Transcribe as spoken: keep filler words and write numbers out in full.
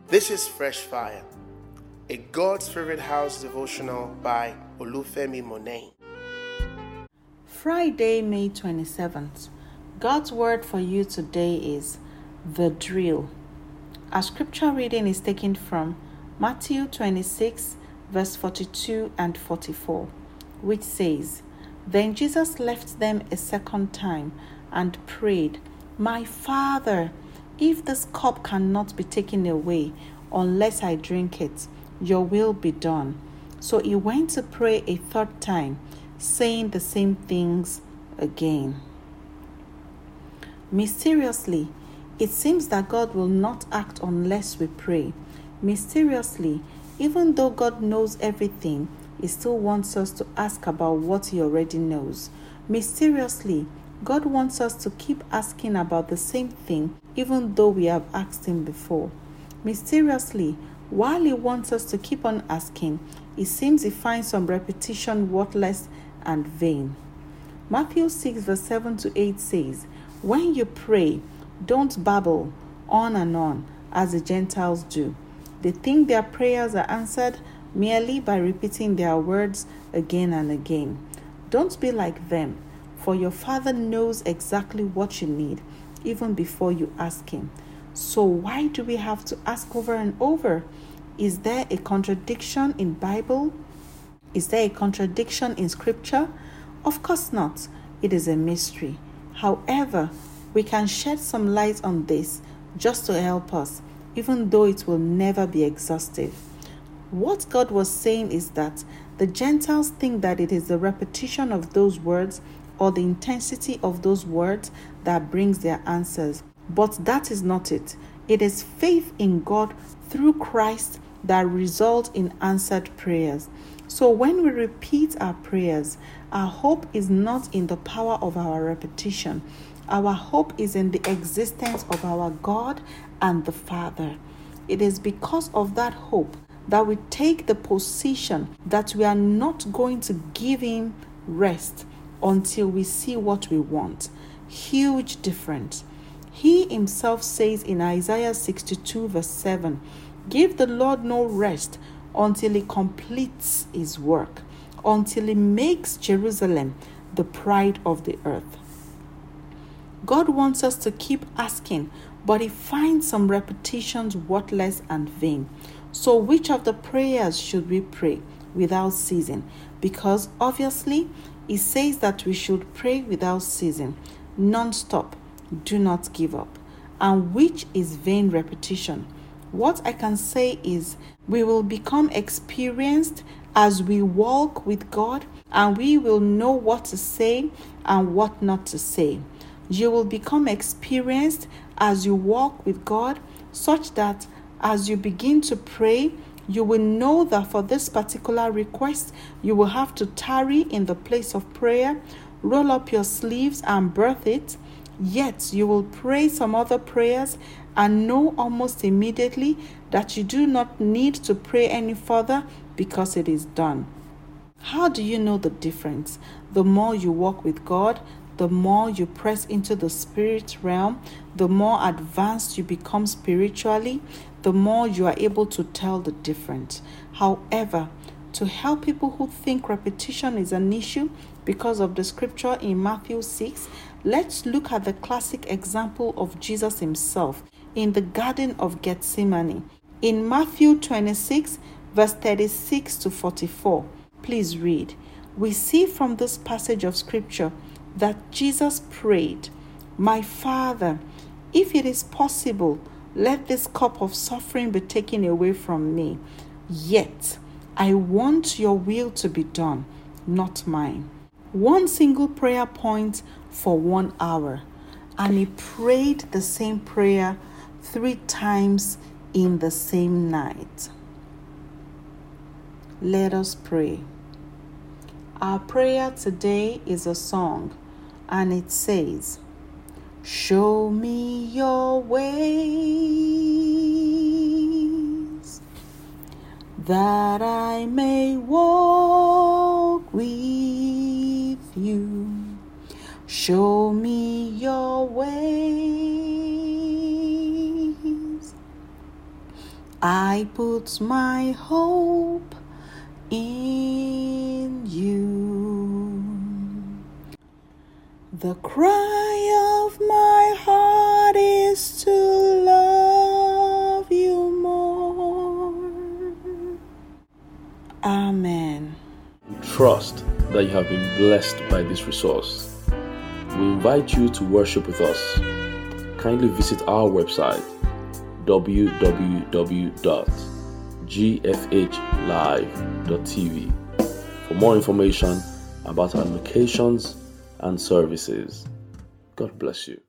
This is Fresh Fire, a God's Favorite House devotional by Olufemi Monet. Friday, May twenty-seventh. God's word for you today is the drill. Our scripture reading is taken from Matthew twenty-six, verse forty-two and forty-four, which says, "Then Jesus left them a second time and prayed, 'My Father, if this cup cannot be taken away unless I drink it, your will be done.' So he went to pray a third time, saying the same things again." Mysteriously, it seems that God will not act unless we pray. Mysteriously, even though God knows everything, He still wants us to ask about what He already knows. Mysteriously, God wants us to keep asking about the same thing even though we have asked Him before. Mysteriously, while He wants us to keep on asking, it seems He finds some repetition worthless and vain. Matthew six verse seven to eight says, "When you pray, don't babble on and on as the Gentiles do. They think their prayers are answered merely by repeating their words again and again. Don't be like them, for your Father knows exactly what you need, even before you ask Him." So why do we have to ask over and over? Is there a contradiction in Bible? Is there a contradiction in Scripture? Of course not. It is a mystery. However, we can shed some light on this just to help us, even though it will never be exhaustive. What God was saying is that the Gentiles think that it is the repetition of those words or the intensity of those words that brings their answers. But that is not it. It is faith in God through Christ that results in answered prayers. So when we repeat our prayers, our hope is not in the power of our repetition. Our hope is in the existence of our God and the Father. It is because of that hope that we take the position that we are not going to give Him rest until we see what we want. Huge difference. He Himself says in Isaiah sixty-two verse seven, "Give the Lord no rest until He completes His work, until He makes Jerusalem the pride of the earth." God wants us to keep asking, but He finds some repetitions worthless and vain. So which of the prayers should we pray without ceasing? Because obviously, He says that we should pray without ceasing, non-stop, do not give up. And which is vain repetition? What I can say is we will become experienced as we walk with God, and we will know what to say and what not to say. You will become experienced as you walk with God, such that as you begin to pray, you will know that for this particular request, you will have to tarry in the place of prayer, roll up your sleeves and birth it. Yet you will pray some other prayers and know almost immediately that you do not need to pray any further because it is done. How do you know the difference? The more you walk with God, the more you press into the spirit realm, the more advanced you become spiritually, the more you are able to tell the difference. However, to help people who think repetition is an issue because of the scripture in Matthew six, let's look at the classic example of Jesus Himself in the Garden of Gethsemane. In Matthew twenty-six, verse thirty-six to forty-four, please read. We see from this passage of scripture that Jesus prayed, "My Father, if it is possible, let this cup of suffering be taken away from me. Yet, I want your will to be done, not mine." One single prayer point for one hour. And He prayed the same prayer three times in the same night. Let us pray. Our prayer today is a song, and it says, "Show me your ways, that I may walk with you. Show me your ways, I put my hope in you. The cry of my heart is to love you more. Amen. We trust that you have been blessed by this resource. We invite you to worship with us. Kindly visit our website w w w dot g f h live dot t v for more information about our locations and services. God bless you.